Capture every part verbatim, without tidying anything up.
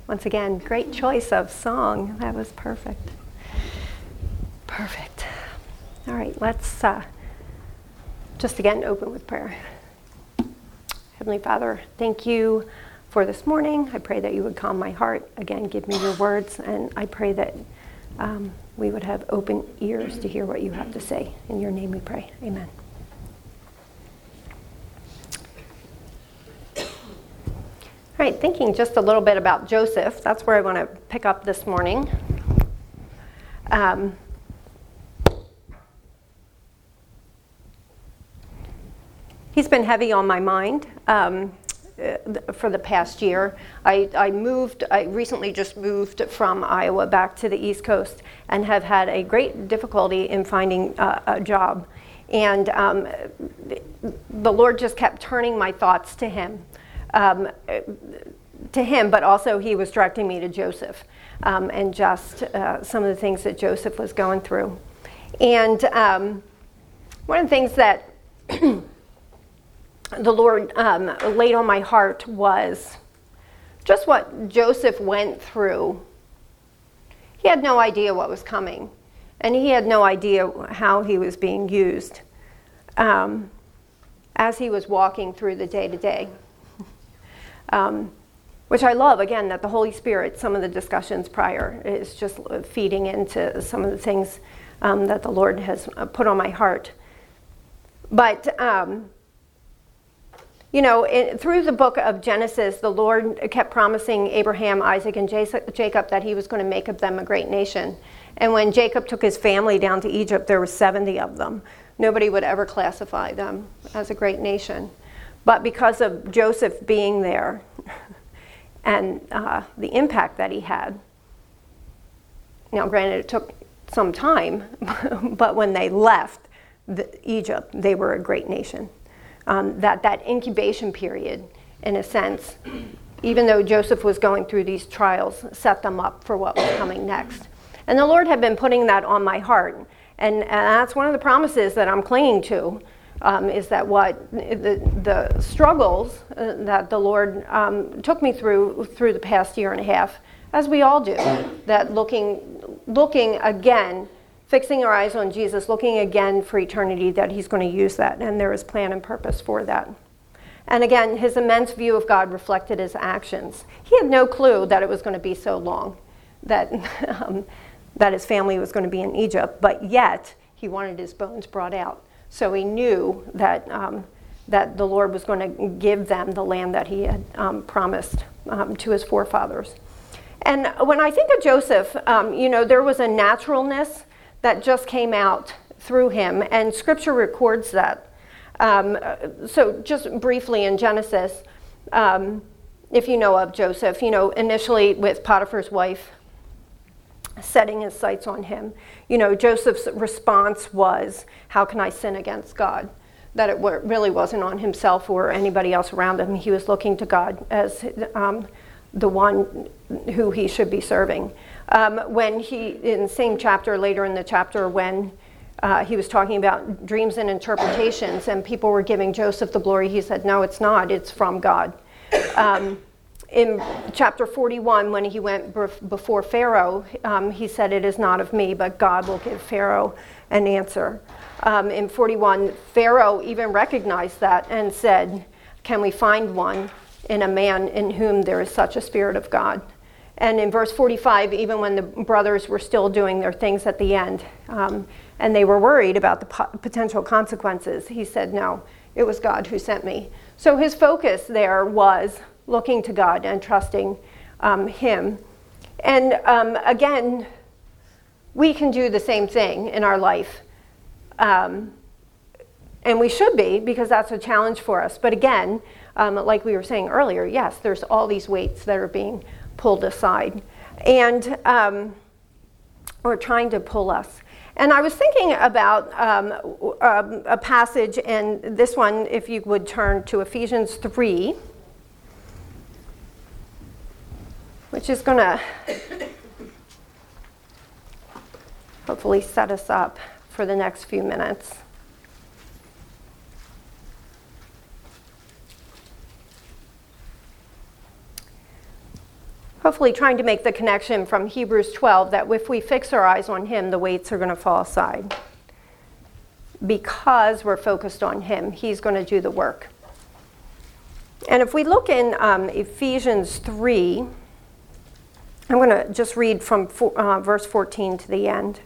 Once again, great choice of song. That was perfect. Perfect. All right, let's uh, just again open with prayer. Heavenly Father, thank you for this morning. I pray that you would calm my heart. Again, give me your words, and I pray that um, we would have open ears to hear what you have to say. In your name we pray. Amen. All right, thinking just a little bit about Joseph. That's where I want to pick up this morning. Um, he's been heavy on my mind um, for the past year. I, I moved, I recently just moved from Iowa back to the East Coast and have had a great difficulty in finding uh, a job. And um, the Lord just kept turning my thoughts to him. Um, to him, but also he was directing me to Joseph um, and just uh, some of the things that Joseph was going through. And um, one of the things that the Lord um, laid on my heart was just what Joseph went through. He had no idea what was coming, and he had no idea how he was being used um, as he was walking through the day-to-day. Um, which I love, again, that the Holy Spirit, some of the discussions prior, is just feeding into some of the things um, that the Lord has put on my heart. But, um, you know, in, through the book of Genesis, the Lord kept promising Abraham, Isaac, and Jacob that he was going to make of them a great nation. And when Jacob took his family down to Egypt, there were seventy of them. Nobody would ever classify them as a great nation. But because of Joseph being there and uh, the impact that he had, now granted it took some time, but when they left the, Egypt, they were a great nation. Um, that that incubation period, in a sense, even though Joseph was going through these trials, set them up for what was coming next. And the Lord had been putting that on my heart. And, and that's one of the promises that I'm clinging to. Um, is that what the, the struggles uh, that the Lord um, took me through through the past year and a half, as we all do, that looking looking again, fixing our eyes on Jesus, looking again for eternity, that he's going to use that, and there is plan and purpose for that. And again, his immense view of God reflected his actions. He had no clue that it was going to be so long, that, um, that his family was going to be in Egypt, but yet he wanted his bones brought out. So he knew that um, that the Lord was going to give them the land that he had um, promised um, to his forefathers. And when I think of Joseph, um, you know, there was a naturalness that just came out through him, and Scripture records that. Um, so just briefly in Genesis, um, if you know of Joseph, you know, initially with Potiphar's wife, setting his sights on him. You know, Joseph's response was, how can I sin against God? That it w- really wasn't on himself or anybody else around him. He was looking to God as um, the one who he should be serving. Um, when he, in the same chapter, later in the chapter, when uh, he was talking about dreams and interpretations and people were giving Joseph the glory, he said, no, it's not, it's from God. Um, In chapter forty-one, when he went before Pharaoh, um, he said, it is not of me, but God will give Pharaoh an answer. Um, in forty-one, Pharaoh even recognized that and said, can we find one in a man in whom there is such a spirit of God? And in verse forty-five, even when the brothers were still doing their things at the end, um, and they were worried about the po- potential consequences, he said, no, it was God who sent me. So his focus there was looking to God and trusting um, him. And um, again, we can do the same thing in our life. Um, and we should be, because that's a challenge for us. But again, um, like we were saying earlier, yes, there's all these weights that are being pulled aside. And um, or trying to pull us. And I was thinking about um, um, a passage, and this one, if you would turn to Ephesians three, which is going to hopefully set us up for the next few minutes. hopefully trying to make the connection from Hebrews twelve that if we fix our eyes on him, the weights are going to fall aside. Because we're focused on him, he's going to do the work. And if we look in um, Ephesians three, I'm going to just read from four, uh, verse fourteen to the end.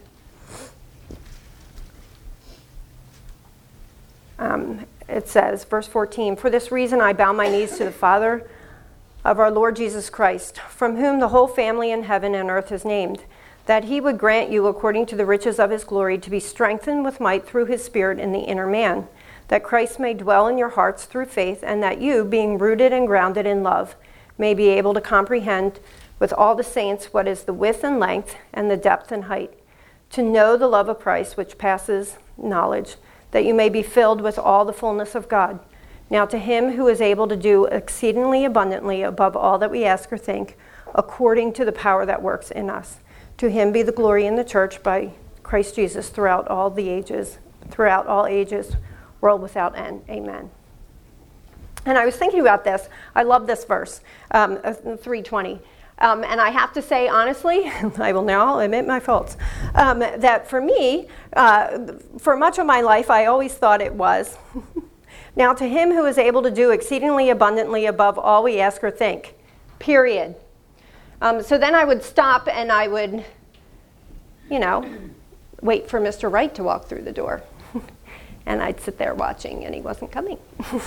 Um, it says, verse fourteen, "For this reason I bow my knees to the Father of our Lord Jesus Christ, from whom the whole family in heaven and earth is named, that he would grant you, according to the riches of his glory, to be strengthened with might through his Spirit in the inner man, that Christ may dwell in your hearts through faith, and that you, being rooted and grounded in love, may be able to comprehend with all the saints what is the width and length and the depth and height, to know the love of Christ which passes knowledge, that you may be filled with all the fullness of God. Now to him who is able to do exceedingly abundantly above all that we ask or think, according to the power that works in us. To him be the glory in the church by Christ Jesus throughout all the ages, throughout all ages, world without end. Amen." And I was thinking about this. I love this verse, um, three twenty. Um, and I have to say, honestly, I will now admit my faults, um, that for me, uh, for much of my life, I always thought it was, "Now to him who is able to do exceedingly abundantly above all we ask or think," period. Um, so then I would stop and I would, you know, wait for Mister Wright to walk through the door. And I'd sit there watching and he wasn't coming.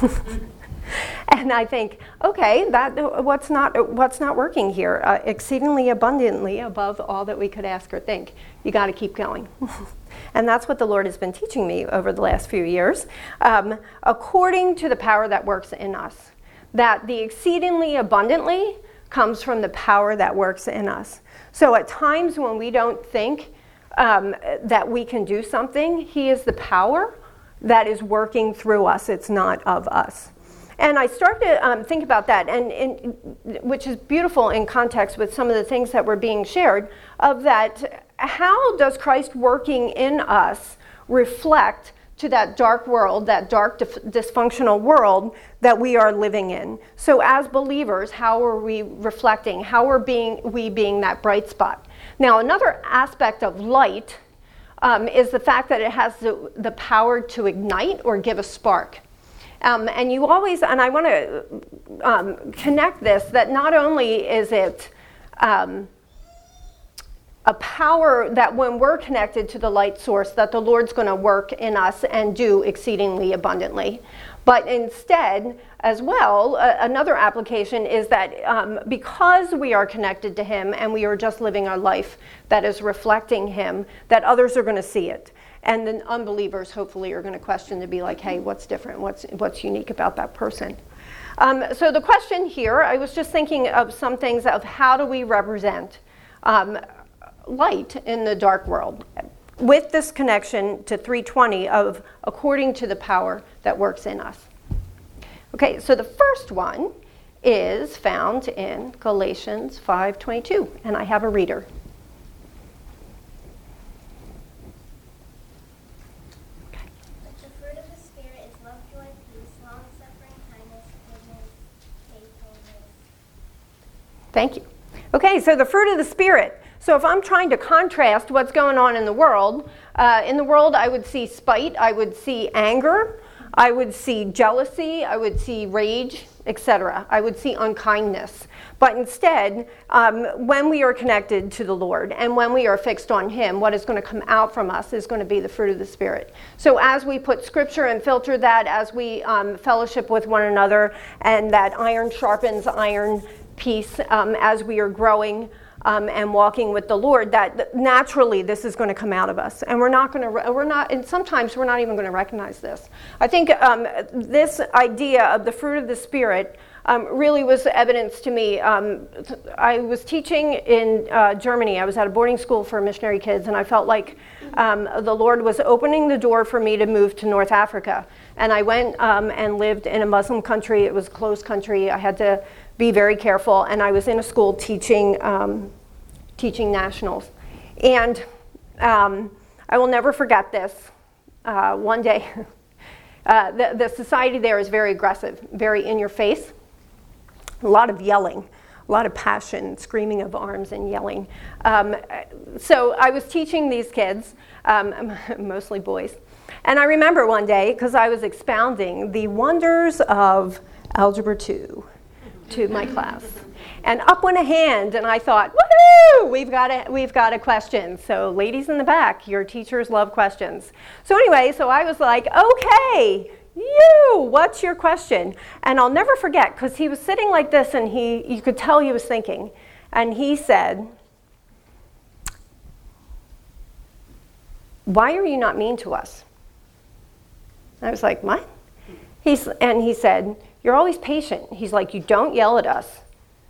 And I think, okay, that what's not what's not working here? Uh, exceedingly abundantly above all that we could ask or think. You got to keep going. And that's what the Lord has been teaching me over the last few years. Um, according to the power that works in us. That the exceedingly abundantly comes from the power that works in us. So at times when we don't think um, that we can do something, he is the power that is working through us. It's not of us. And I started to um, think about that, and, and which is beautiful in context with some of the things that were being shared, of that how does Christ working in us reflect to that dark world, that dark dif- dysfunctional world that we are living in. So as believers, how are we reflecting? How are being we being that bright spot? Now, another aspect of light um, is the fact that it has the, the power to ignite or give a spark. Um, and you always, and I want to um, connect this, that not only is it um, a power that when we're connected to the light source, that the Lord's going to work in us and do exceedingly abundantly. But instead, as well, uh, another application is that um, because we are connected to him and we are just living our life that is reflecting him, that others are going to see it. And then unbelievers hopefully are going to question to be like, hey, what's different? What's, what's unique about that person? Um, so the question here, I was just thinking of some things of how do we represent um, light in the dark world with this connection to three twenty of according to the power that works in us. Okay, so the first one is found in Galatians five twenty-two, and I have a reader. But the fruit of the Spirit is love, joy, peace, long-suffering, kindness, goodness, faithfulness. Thank you. Okay, so the fruit of the Spirit. So if I'm trying to contrast what's going on in the world, uh, in the world I would see spite, I would see anger, I would see jealousy, I would see rage, et cetera. I would see unkindness. But instead, um, when we are connected to the Lord and when we are fixed on him, what is going to come out from us is going to be the fruit of the Spirit. So as we put scripture and filter that, as we um, fellowship with one another, and that iron sharpens iron piece um, as we are growing Um, and walking with the Lord, that naturally this is going to come out of us, and we're not going to. We're not, and sometimes we're not even going to recognize this. I think um, this idea of the fruit of the Spirit um, really was evidence to me. Um, I was teaching in uh, Germany. I was at a boarding school for missionary kids, and I felt like um, the Lord was opening the door for me to move to North Africa. And I went um, and lived in a Muslim country. It was a closed country. I had to be very careful, and I was in a school teaching um, teaching nationals. And um, I will never forget this. Uh, one day, uh, the, the society there is very aggressive, very in your face, a lot of yelling, a lot of passion, screaming of arms and yelling. Um, so I was teaching these kids, um, mostly boys, and I remember one day, because I was expounding the wonders of Algebra two to my class. And up went a hand, and I thought, woohoo, we've got a, we've got a question. So ladies in the back, your teachers love questions. So anyway, so I was like, okay, you, what's your question? And I'll never forget, because he was sitting like this, and he, you could tell he was thinking. And he said, why are you not mean to us? I was like, what? He's, and he said, you're always patient. He's like, you don't yell at us.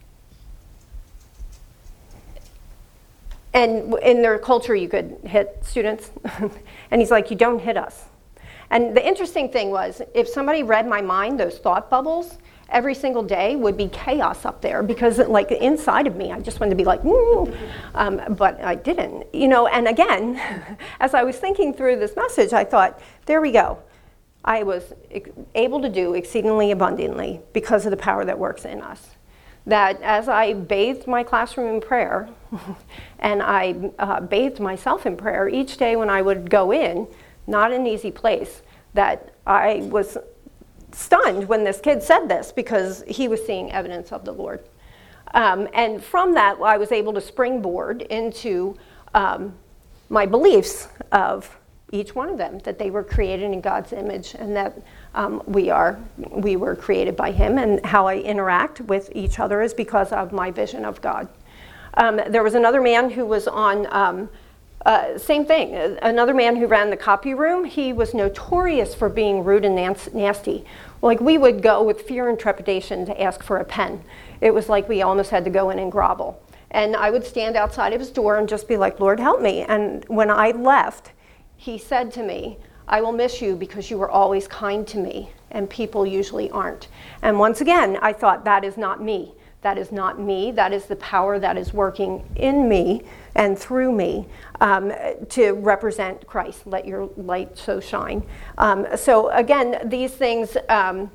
And in their culture, you could hit students. And he's like, you don't hit us. And the interesting thing was, if somebody read my mind, those thought bubbles, every single day would be chaos up there, because like inside of me, I just wanted to be like, mm. um, but I didn't. You know, and again, as I was thinking through this message, I thought, there we go. I was able to do exceedingly abundantly because of the power that works in us. That as I bathed my classroom in prayer, and I uh, bathed myself in prayer each day when I would go in, not an easy place, that I was stunned when this kid said this, because he was seeing evidence of the Lord. Um, and from that, I was able to springboard into um, my beliefs of each one of them, that they were created in God's image, and that um, we are, we were created by Him, and how I interact with each other is because of my vision of God. Um, there was another man who was on, um, uh, same thing, another man who ran the copy room. He was notorious for being rude and nasty. Like, we would go with fear and trepidation to ask for a pen. It was like we almost had to go in and grovel. And I would stand outside of his door and just be like, Lord, help me. And when I left, he said to me, I will miss you because you were always kind to me, and people usually aren't. And once again, I thought, that is not me. That is not me. That is the power that is working in me and through me um, to represent Christ. Let your light so shine. Um, so again, these things um,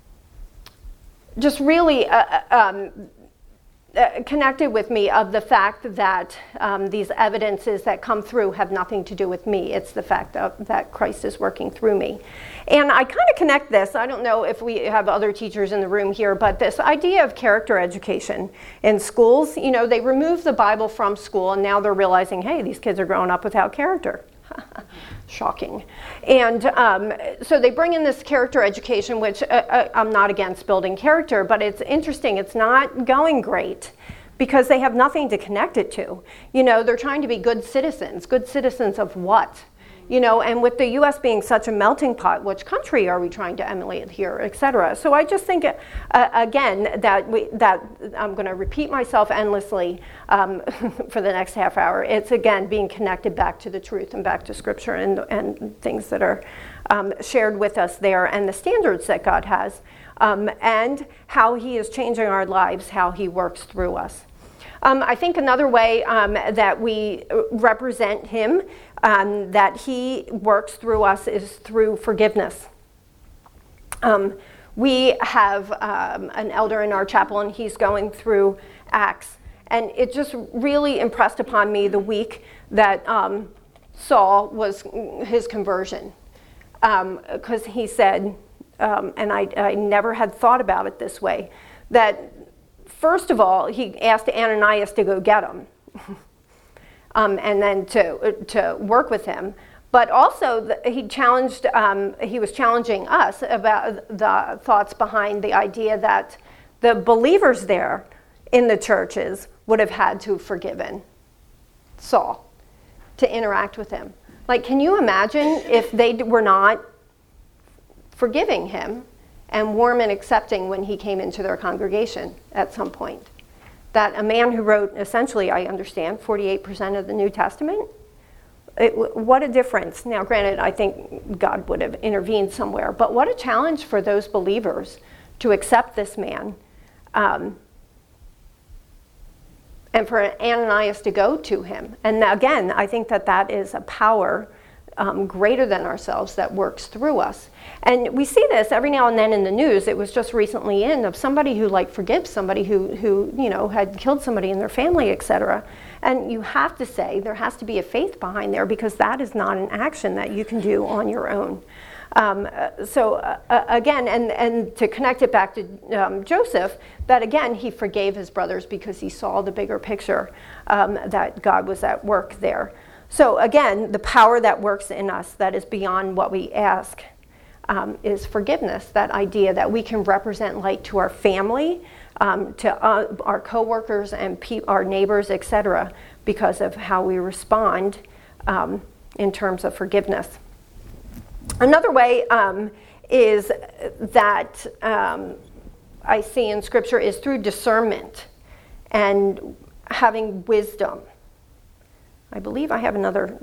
just really uh, um, Uh, connected with me of the fact that um, these evidences that come through have nothing to do with me. It's the fact of, that Christ is working through me. And I kind of connect this, I don't know if we have other teachers in the room here, but this idea of character education in schools, you know, they remove the Bible from school, and now they're realizing, hey, these kids are growing up without character. Shocking. And um, so they bring in this character education, which uh, uh, I'm not against building character, but it's interesting. It's not going great because they have nothing to connect it to. You know, they're trying to be good citizens. Good citizens of what? You know, and with the U S being such a melting pot, which country are we trying to emulate here, et cetera? So I just think, uh, again, that we, that I'm going to repeat myself endlessly um, for the next half hour. It's, again, being connected back to the truth and back to Scripture and, and things that are um, shared with us there, and the standards that God has, um, and how He is changing our lives, how He works through us. Um, I think another way um, that we represent Him, um, that He works through us, is through forgiveness. Um, we have um, an elder in our chapel, and he's going through Acts. And it just really impressed upon me the week that um, Saul was his conversion. Because um, he said, um, and I, I never had thought about it this way, that first of all, he asked Ananias to go get him, um, and then to to work with him. But also, the, he challenged. Um, he was challenging us about the thoughts behind the idea that the believers there in the churches would have had to have forgiven Saul to interact with him. Like, can you imagine if they were not forgiving him and warm and accepting when he came into their congregation at some point? That a man who wrote, essentially, I understand, forty-eight percent of the New Testament, it, what a difference. Now, granted, I think God would have intervened somewhere, but what a challenge for those believers to accept this man, um, and for Ananias to go to him. And again, I think that that is a power um, greater than ourselves that works through us. And we see this every now and then in the news. It was just recently in of somebody who like forgives somebody who, who you know, had killed somebody in their family, et cetera. And you have to say there has to be a faith behind there, because that is not an action that you can do on your own. Um, so uh, again, and, and to connect it back to um, Joseph, that again, he forgave his brothers because he saw the bigger picture, um, that God was at work there. So again, the power that works in us that is beyond what we ask um, is forgiveness, that idea that we can represent light to our family, um, to uh, our coworkers and pe- our neighbors, et cetera, because of how we respond um, in terms of forgiveness. Another way um, is that um, I see in Scripture is through discernment and having wisdom. I believe I have another.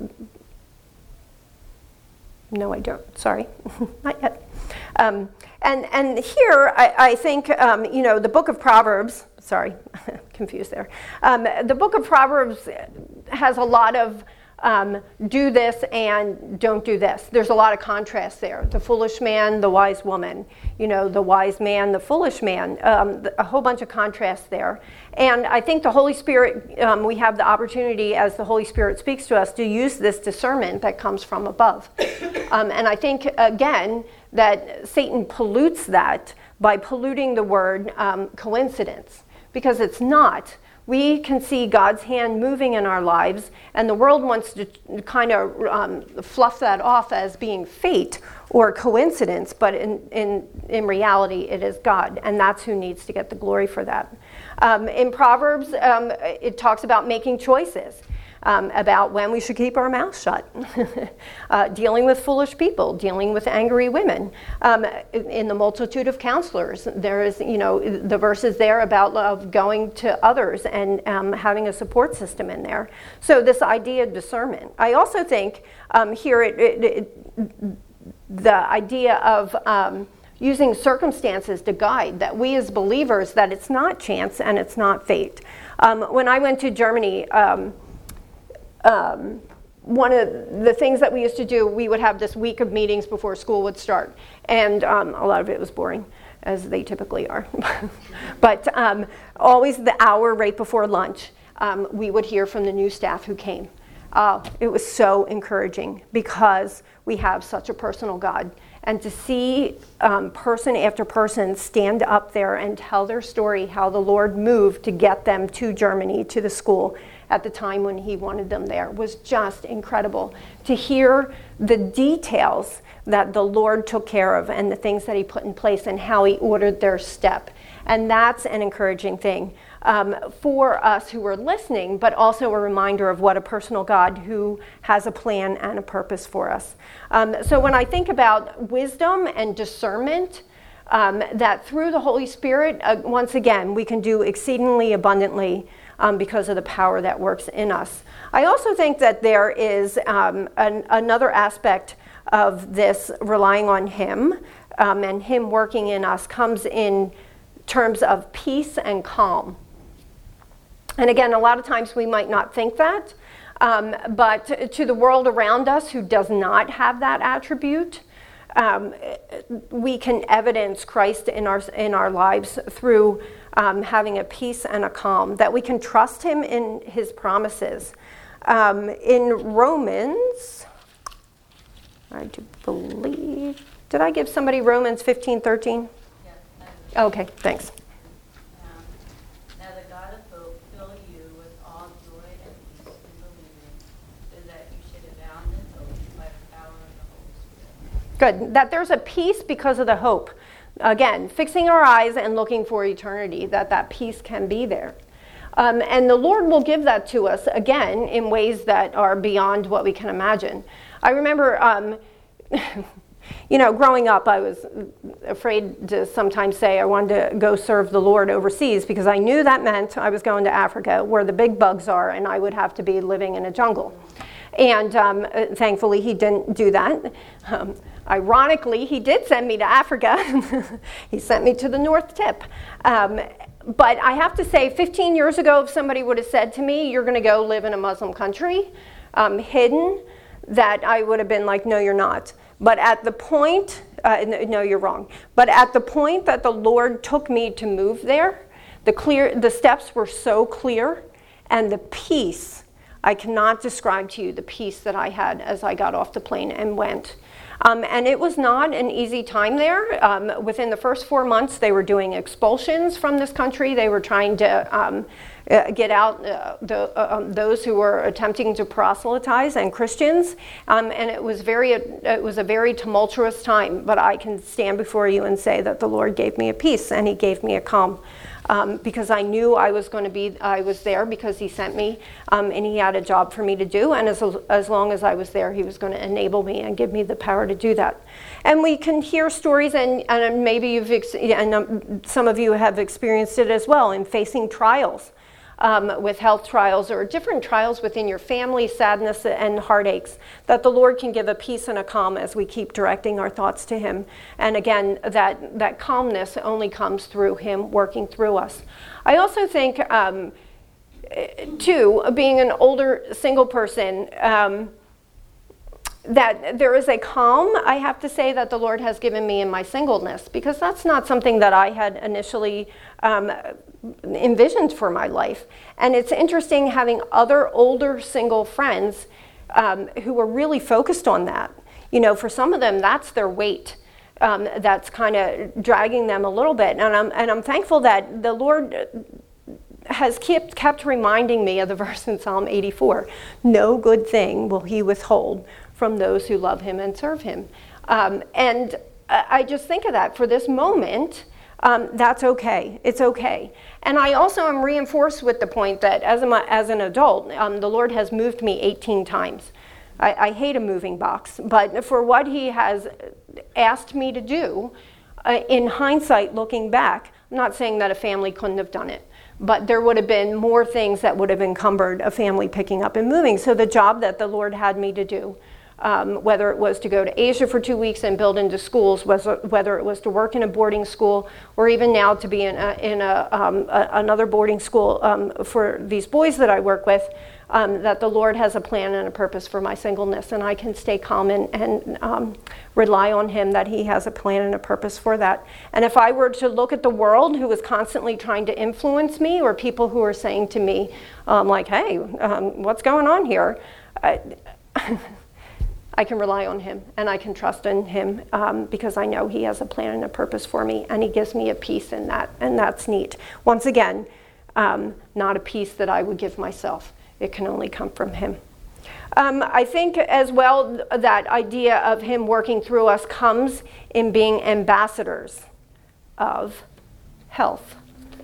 No, I don't. Sorry, not yet. Um, and and here I, I think um, you know the book of Proverbs. Sorry, confused there. Um, the book of Proverbs has a lot of Um, do this and don't do this. There's a lot of contrast there. The foolish man, the wise woman, you know, the wise man, the foolish man, um, a whole bunch of contrast there. And I think the Holy Spirit, um, we have the opportunity as the Holy Spirit speaks to us to use this discernment that comes from above. Um, and I think, again, that Satan pollutes that by polluting the word um, coincidence, because it's not. We can see God's hand moving in our lives, and the world wants to kind of um, fluff that off as being fate or coincidence, but in, in, in reality, it is God, and that's who needs to get the glory for that. Um, in Proverbs, um, it talks about making choices. Um, about when we should keep our mouth shut, uh, dealing with foolish people, dealing with angry women. Um, in the multitude of counselors, there is, you know, the verses there about love going to others and um, having a support system in there. So this idea of discernment. I also think um, here it, it, it, the idea of um, using circumstances to guide, that we as believers, that it's not chance and it's not fate. Um, when I went to Germany, um, Um, one of the things that we used to do, we would have this week of meetings before school would start. And um, a lot of it was boring, as they typically are. But um, always the hour right before lunch, um, we would hear from the new staff who came. Uh, it was so encouraging because we have such a personal God. And to see um, person after person stand up there and tell their story, how the Lord moved to get them to Germany, to the school, at the time when he wanted them there, was just incredible. To hear the details that the Lord took care of and the things that he put in place and how he ordered their step. And that's an encouraging thing um, for us who are listening, but also a reminder of what a personal God who has a plan and a purpose for us. Um, so when I think about wisdom and discernment, um, that through the Holy Spirit, uh, once again, we can do exceedingly abundantly Um, because of the power that works in us. I also think that there is um, an, another aspect of this relying on him um, and him working in us comes in terms of peace and calm. And again, a lot of times we might not think that, um, but to the world around us who does not have that attribute, um, we can evidence Christ in our in our lives through Um, having a peace and a calm, that we can trust him in his promises. Um, in Romans, I do believe, did I give somebody Romans fifteen thirteen? Yes. Okay, thanks. Um, now the God of hope fill you with all joy and peace in believing, so that you should abound in hope by the power of the Holy Spirit. Good, that there's a peace because of the hope. Again, fixing our eyes and looking for eternity, that that peace can be there. Um, and the Lord will give that to us, again, in ways that are beyond what we can imagine. I remember, um, you know, growing up, I was afraid to sometimes say I wanted to go serve the Lord overseas because I knew that meant I was going to Africa, where the big bugs are, and I would have to be living in a jungle. And um, thankfully, he didn't do that. Um, Ironically, he did send me to Africa. He sent me to the North Tip. Um, but I have to say, fifteen years ago, if somebody would have said to me, you're going to go live in a Muslim country, um, hidden, that I would have been like, no, you're not. But at the point, uh, no, you're wrong. But at the point that the Lord took me to move there, the clear, the steps were so clear, and the peace, I cannot describe to you the peace that I had as I got off the plane and went. Um, and it was not an easy time there. Um, within the first four months, they were doing expulsions from this country. They were trying to um, uh, get out uh, the, uh, um, those who were attempting to proselytize and Christians. Um, and it was very, it was a very tumultuous time. But I can stand before you and say that the Lord gave me a peace and He gave me a calm. Um, because I knew I was going to be, I was there because He sent me, um, and He had a job for me to do, and as, as long as I was there, He was going to enable me and give me the power to do that. And we can hear stories, and, and maybe you've, ex- and um, some of you have experienced it as well, in facing trials. Um, with health trials or different trials within your family, sadness and heartaches, that the Lord can give a peace and a calm as we keep directing our thoughts to Him. And again, that, that calmness only comes through Him working through us. I also think, um, too, being an older single person, um, that there is a calm, I have to say, that the Lord has given me in my singleness, because that's not something that I had initially um, envisioned for my life. And it's interesting having other older single friends um, who are really focused on that. You know, for some of them, that's their weight. Um, that's kind of dragging them a little bit. And I'm, and I'm thankful that the Lord has kept, kept reminding me of the verse in Psalm eighty-four. No good thing will He withhold from those who love Him and serve Him. Um, and I just think of that for this moment. Um, that's okay. It's okay. And I also am reinforced with the point that as, a, as an adult, um, the Lord has moved me eighteen times. I, I hate a moving box, but for what He has asked me to do, uh, in hindsight, looking back, I'm not saying that a family couldn't have done it, but there would have been more things that would have encumbered a family picking up and moving. So the job that the Lord had me to do, Um, whether it was to go to Asia for two weeks and build into schools, was, whether it was to work in a boarding school, or even now to be in, a, in a, um, a, another boarding school um, for these boys that I work with, um, that the Lord has a plan and a purpose for my singleness, and I can stay calm and, and um, rely on Him that He has a plan and a purpose for that. And if I were to look at the world who was constantly trying to influence me, or people who are saying to me, um, like, hey, um, what's going on here? I, I can rely on Him, and I can trust in Him um, because I know He has a plan and a purpose for me, and He gives me a peace in that, and that's neat. Once again, um, not a peace that I would give myself. It can only come from Him. Um, I think as well that idea of Him working through us comes in being ambassadors of health.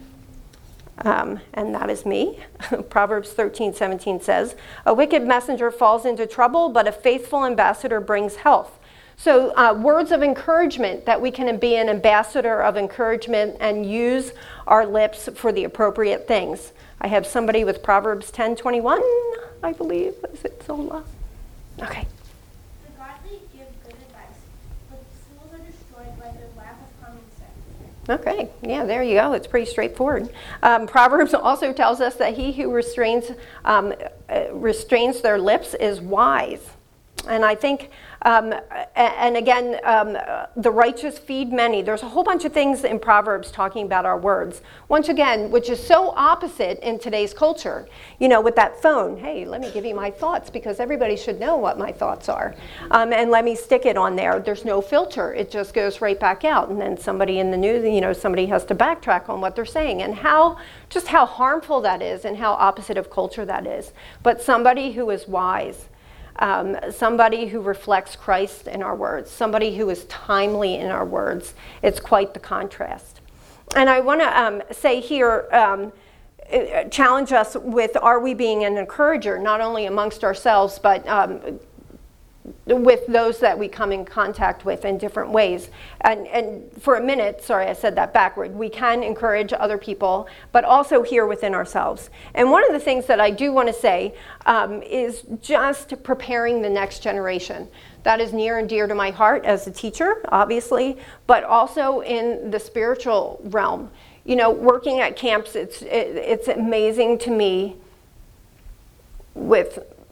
Um, and that is me. Proverbs thirteen seventeen says, a wicked messenger falls into trouble, but a faithful ambassador brings health. So uh, words of encouragement, that we can be an ambassador of encouragement and use our lips for the appropriate things. I have somebody with Proverbs ten twenty-one, I believe. Is it Zola? Okay. The godly give good advice, but fools are destroyed by their lack of common sense. Okay, yeah, there you go. It's pretty straightforward. Um, Proverbs also tells us that he who restrains um, uh, restrains their lips is wise. And I think, um, and again, um, the righteous feed many. There's a whole bunch of things in Proverbs talking about our words. Once again, which is so opposite in today's culture. You know, with that phone, hey, let me give you my thoughts because everybody should know what my thoughts are. Um, and let me stick it on there. There's no filter. It just goes right back out. And then somebody in the news, you know, somebody has to backtrack on what they're saying. And how, just how harmful that is and how opposite of culture that is. But somebody who is wise. Um, somebody who reflects Christ in our words, somebody who is timely in our words. It's quite the contrast. And I want to um, say here, um, challenge us with, are we being an encourager, not only amongst ourselves, but um, with those that we come in contact with in different ways. And, and for a minute, sorry, I said that backward, we can encourage other people, but also here within ourselves. And one of the things that I do want to say um, is just preparing the next generation. That is near and dear to my heart as a teacher, obviously, but also in the spiritual realm. You know, working at camps, it's, it, it's amazing to me with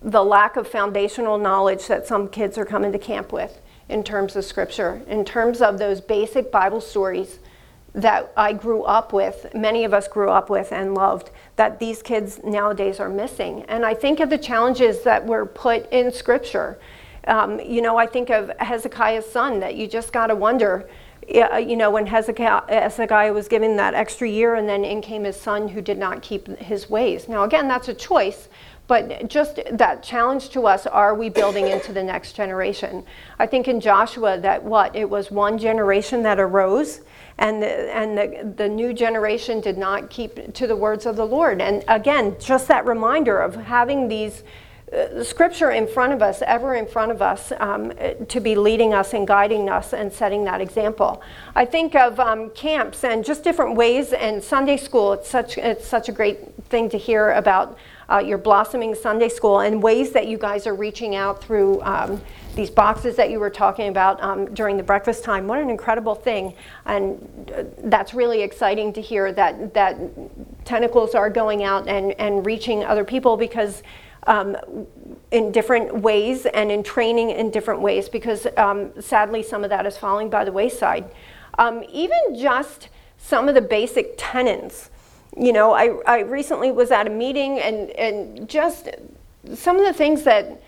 the lack of foundational knowledge that some kids are coming to camp with in terms of Scripture, in terms of those basic Bible stories that I grew up with, many of us grew up with and loved, that these kids nowadays are missing. And I think of the challenges that were put in Scripture. Um, you know, I think of Hezekiah's son, that you just got to wonder, you know, when Hezekiah, Hezekiah was given that extra year, and then in came his son who did not keep his ways. Now, again, that's a choice, but just that challenge to us, are we building into the next generation? I think in Joshua that what, it was one generation that arose, and the, and the, the new generation did not keep to the words of the Lord. And again, just that reminder of having these uh, Scripture in front of us, ever in front of us, um, to be leading us and guiding us and setting that example. I think of um, camps and just different ways, and Sunday school. It's such it's such a great thing to hear about uh, your blossoming Sunday school, and ways that you guys are reaching out through um, these boxes that you were talking about um, during the breakfast time. What an incredible thing. And uh, that's really exciting to hear that that tentacles are going out and, and reaching other people, because um, in different ways, and in training in different ways, because um, sadly some of that is falling by the wayside. Um, even just some of the basic tenets. You know, I, I recently was at a meeting, and, and just some of the things that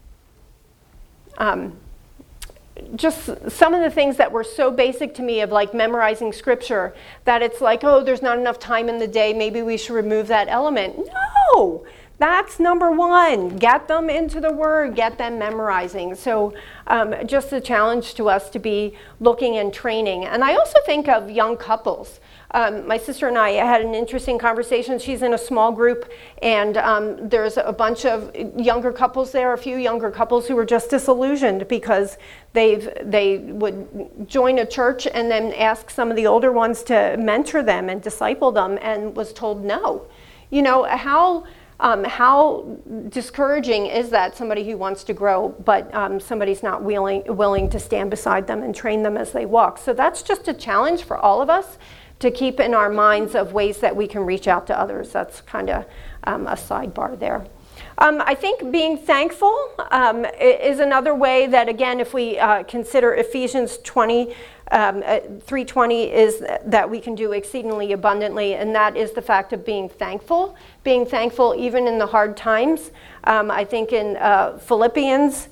Um, just some of the things that were so basic to me, of like memorizing Scripture, that it's like, oh, there's not enough time in the day, maybe we should remove that element. No, that's number one. Get them into the Word, get them memorizing. So um, just a challenge to us to be looking and training. And I also think of young couples. Um, my sister and I had an interesting conversation. She's in a small group, and um, there's a bunch of younger couples there, a few younger couples who were just disillusioned because they've they would join a church and then ask some of the older ones to mentor them and disciple them, and was told no. You know, how um, how discouraging is that? Somebody who wants to grow, but um, somebody's not willing willing to stand beside them and train them as they walk. So that's just a challenge for all of us, to keep in our minds of ways that we can reach out to others. That's kind of um, a sidebar there. Um, I think being thankful um, is another way that, again, if we uh, consider Ephesians twenty, um, uh, three twenty, is that we can do exceedingly abundantly, and that is the fact of being thankful. Being thankful even in the hard times. Um, I think in uh, Philippians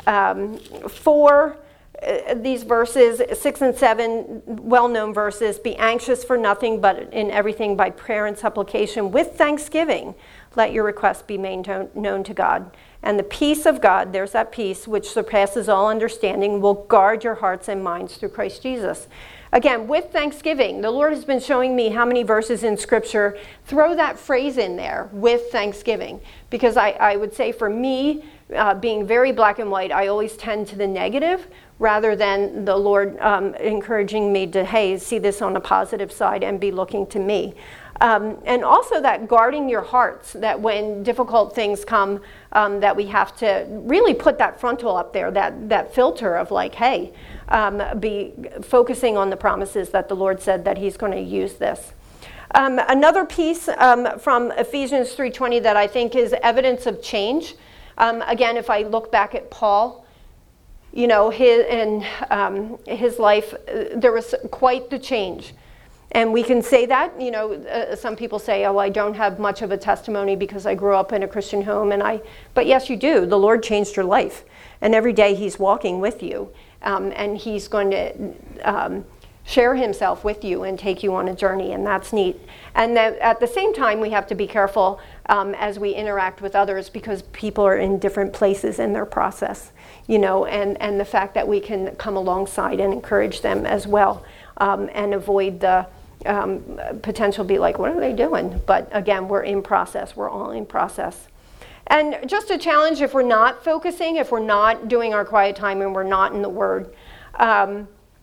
um, four, Uh, these verses, six and seven, well-known verses, be anxious for nothing, but in everything by prayer and supplication with thanksgiving, let your requests be made known to God. And the peace of God, there's that peace, which surpasses all understanding, will guard your hearts and minds through Christ Jesus. Again, with thanksgiving, the Lord has been showing me how many verses in Scripture throw that phrase in there, with thanksgiving. Because I, I would say for me, uh, being very black and white, I always tend to the negative, rather than the Lord um, encouraging me to, hey, see this on a positive side and be looking to me. Um, and also that guarding your hearts, that when difficult things come, um, that we have to really put that frontal up there, that, that filter of like, hey, um, be focusing on the promises that the Lord said that He's going to use this. Um, another piece um, from Ephesians three twenty that I think is evidence of change. Um, again, if I look back at Paul, you know, his, in um, his life, uh, there was quite the change. And we can say that, you know, uh, some people say, oh, I don't have much of a testimony because I grew up in a Christian home. And I, but yes, you do. The Lord changed your life. And every day He's walking with you. Um, and He's going to um, share Himself with you and take you on a journey. And that's neat. And then at the same time, we have to be careful um, as we interact with others, because people are in different places in their process, you know, and, and the fact that we can come alongside and encourage them as well, um, and avoid the um, potential be like, what are they doing? But again, we're in process. We're all in process. And just a challenge if we're not focusing, if we're not doing our quiet time and we're not in the Word, um,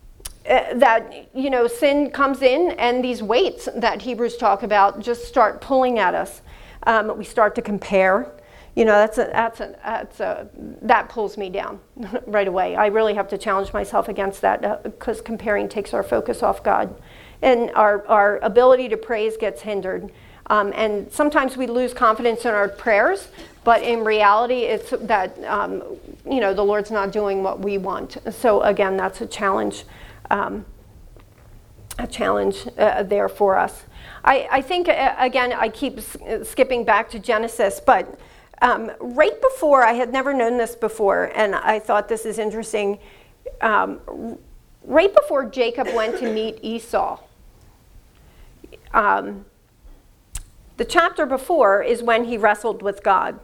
that, you know, sin comes in, and these weights that Hebrews talk about just start pulling at us. Um, we start to compare. You know, that's a, that's a, that's a, that pulls me down right away. I really have to challenge myself against that, because uh, comparing takes our focus off God. And our, our ability to praise gets hindered. Um, and sometimes we lose confidence in our prayers, but in reality, it's that, um, you know, the Lord's not doing what we want. So again, that's a challenge, um, a challenge uh, there for us. I, I think, uh, again, I keep s- skipping back to Genesis, but um, right before, I had never known this before, and I thought this is interesting. Um, right before Jacob went to meet Esau, um, the chapter before is when he wrestled with God.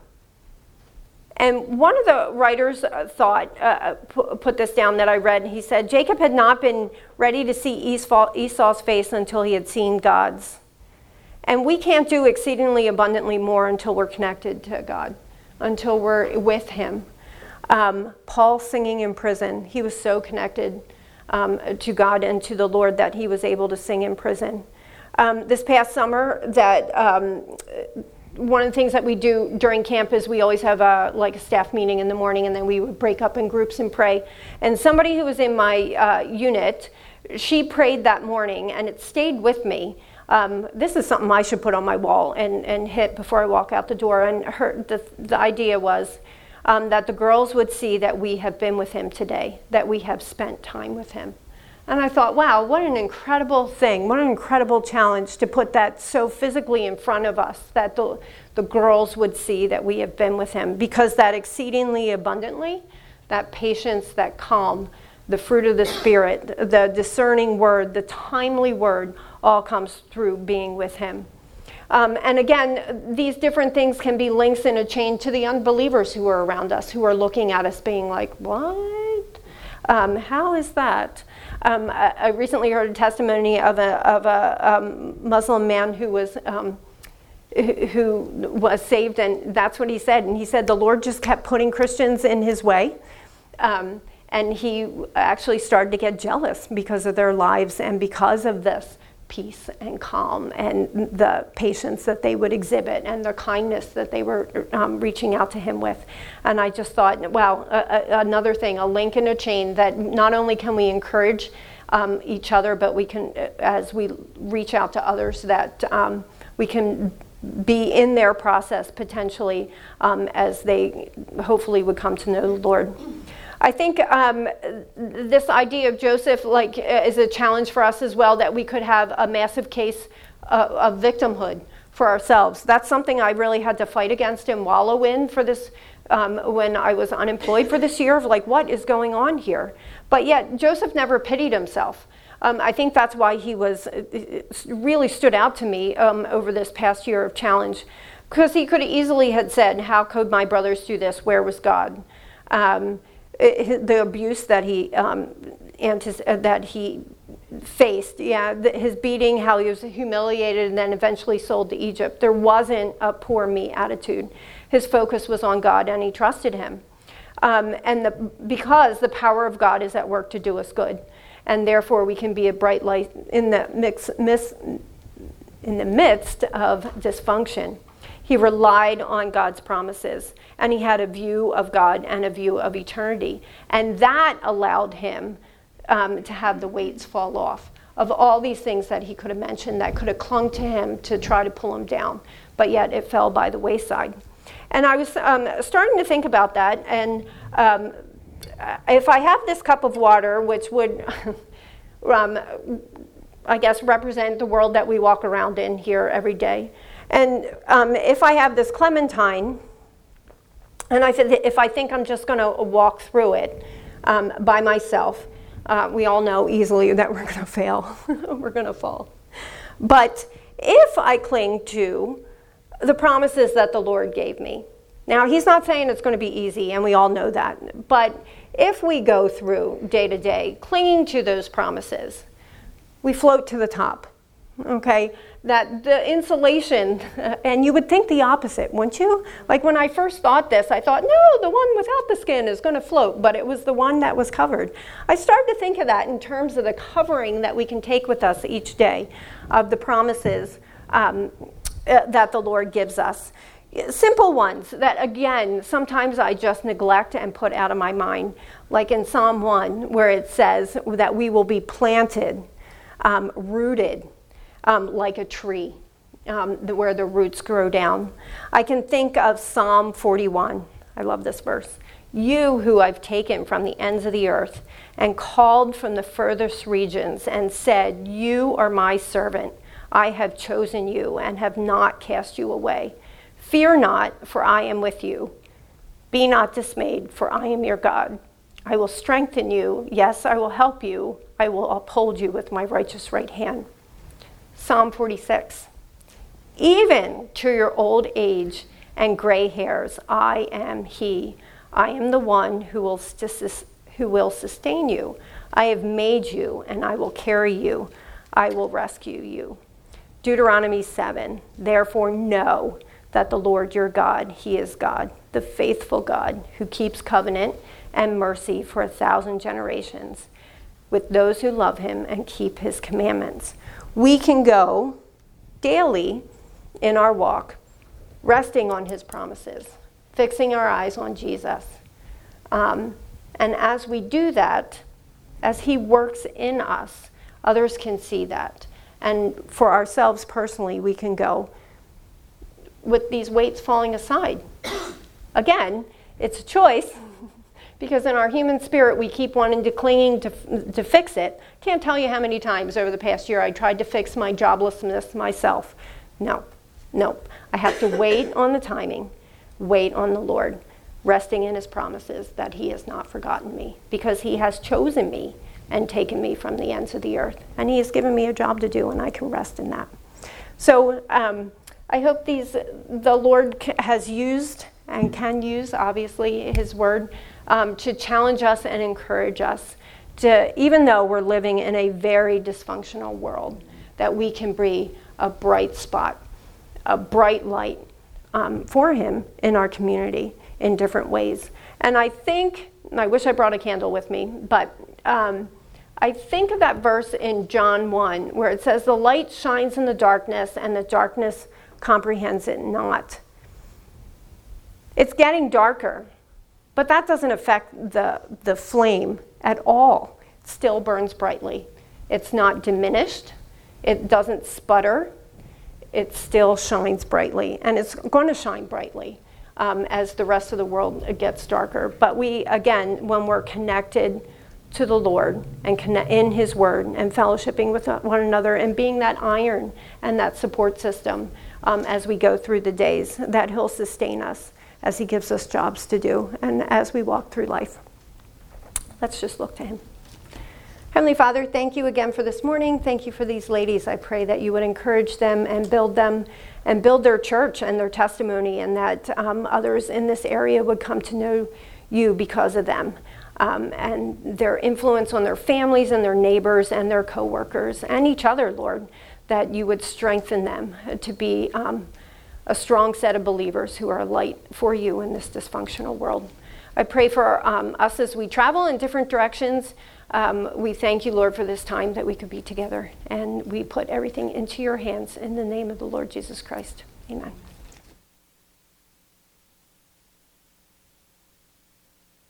And one of the writers uh, thought, uh, pu- put this down that I read, he said, Jacob had not been ready to see Esau, Esau's face until he had seen God's. And we can't do exceedingly abundantly more until we're connected to God, until we're with him. Um, Paul singing in prison, he was so connected um, to God and to the Lord that he was able to sing in prison. Um, this past summer, that um, one of the things that we do during camp is we always have a like a staff meeting in the morning, and then we would break up in groups and pray. And somebody who was in my uh, unit, she prayed that morning, and it stayed with me. Um, this is something I should put on my wall and, and hit before I walk out the door. And her, the, the idea was um, that the girls would see that we have been with him today, that we have spent time with him. And I thought, wow, what an incredible thing, what an incredible challenge to put that so physically in front of us, that the, the girls would see that we have been with him. Because that exceedingly abundantly, that patience, that calm, the fruit of the Spirit, the discerning word, the timely word, all comes through being with him. Um, and again, these different things can be links in a chain to the unbelievers who are around us, who are looking at us being like, what? Um, how is that? Um, I, I recently heard a testimony of a, of a um, Muslim man who was um, who was saved, and that's what he said. And he said the Lord just kept putting Christians in his way. Um, and he actually started to get jealous because of their lives and because of this peace and calm and the patience that they would exhibit and the kindness that they were um, reaching out to him with. And I just thought, wow, a, a, another thing, a link in a chain that not only can we encourage um, each other, but we can, as we reach out to others, that um, we can be in their process potentially um, as they hopefully would come to know the Lord. I think um, this idea of Joseph like is a challenge for us as well, that we could have a massive case uh, of victimhood for ourselves. That's something I really had to fight against and wallow in for this um, when I was unemployed for this year, of like, what is going on here? But yet Joseph never pitied himself. Um, I think that's why he was really stood out to me um, over this past year of challenge, because he could easily had said, how could my brothers do this? Where was God? Um, It, the abuse that he um, antis- uh, that he faced, yeah, the, his beating, how he was humiliated and then eventually sold to Egypt. There wasn't a poor me attitude. His focus was on God, and he trusted him. Um, and the, because the power of God is at work to do us good, and therefore we can be a bright light in the mix, mis, in the midst of dysfunction. He relied on God's promises, and he had a view of God and a view of eternity. And that allowed him um, to have the weights fall off of all these things that he could have mentioned that could have clung to him to try to pull him down, but yet it fell by the wayside. And I was um, starting to think about that, and um, if I have this cup of water, which would, um, I guess, represent the world that we walk around in here every day, and um, if I have this clementine, and I said, if I think I'm just going to walk through it um, by myself, uh, we all know easily that we're going to fail. We're going to fall. But if I cling to the promises that the Lord gave me, now he's not saying it's going to be easy, and we all know that. But if we go through day to day clinging to those promises, we float to the top. Okay, that the insulation, and you would think the opposite, wouldn't you? Like when I first thought this, I thought, no, the one without the skin is going to float, but it was the one that was covered. I started to think of that in terms of the covering that we can take with us each day of the promises um, uh, that the Lord gives us. Simple ones that, again, sometimes I just neglect and put out of my mind, like in Psalm one, where it says that we will be planted, um, rooted, Um, like a tree um, the, where the roots grow down. I can think of Psalm forty-one. I love this verse. You who I've taken from the ends of the earth and called from the furthest regions and said, you are my servant. I have chosen you and have not cast you away. Fear not, for I am with you. Be not dismayed, for I am your God. I will strengthen you. Yes, I will help you. I will uphold you with my righteous right hand. Psalm forty-six. Even to your old age and gray hairs, I am he. I am the one who will, sus- who will sustain you. I have made you, and I will carry you. I will rescue you. Deuteronomy seven. Therefore know that the Lord your God, he is God, the faithful God, who keeps covenant and mercy for a thousand generations with those who love him and keep his commandments. We can go daily in our walk, resting on his promises, fixing our eyes on Jesus. Um, and as we do that, as he works in us, others can see that. And for ourselves personally, we can go with these weights falling aside. Again, it's a choice, because in our human spirit, we keep wanting to clinging to, to fix it. Can't tell you how many times over the past year I tried to fix my joblessness myself. No, no. I have to wait on the timing, wait on the Lord, resting in his promises that he has not forgotten me, because he has chosen me and taken me from the ends of the earth. And he has given me a job to do, and I can rest in that. So um, I hope these the Lord has used and can use, obviously, his word um, to challenge us and encourage us to, even though we're living in a very dysfunctional world, that we can be a bright spot, a bright light um, for him in our community in different ways. And I think, and I wish I brought a candle with me, but um, I think of that verse in John one where it says, the light shines in the darkness and the darkness comprehends it not. It's getting darker, but that doesn't affect the, the flame at all. It still burns brightly. It's not diminished. It doesn't sputter. It still shines brightly, and it's going to shine brightly um, as the rest of the world gets darker. But we, again, when we're connected to the Lord and connect in his word and fellowshipping with one another and being that iron and that support system um, as we go through the days, that he'll sustain us as he gives us jobs to do and as we walk through life. Let's just look to him. Heavenly Father, thank you again for this morning. Thank you for these ladies. I pray that you would encourage them and build them and build their church and their testimony, and that um, others in this area would come to know you because of them. Um, and their influence on their families and their neighbors and their coworkers and each other, Lord, that you would strengthen them to be um, a strong set of believers who are a light for you in this dysfunctional world. I pray for um, us as we travel in different directions. Um, we thank you, Lord, for this time that we could be together, and we put everything into your hands in the name of the Lord Jesus Christ. Amen.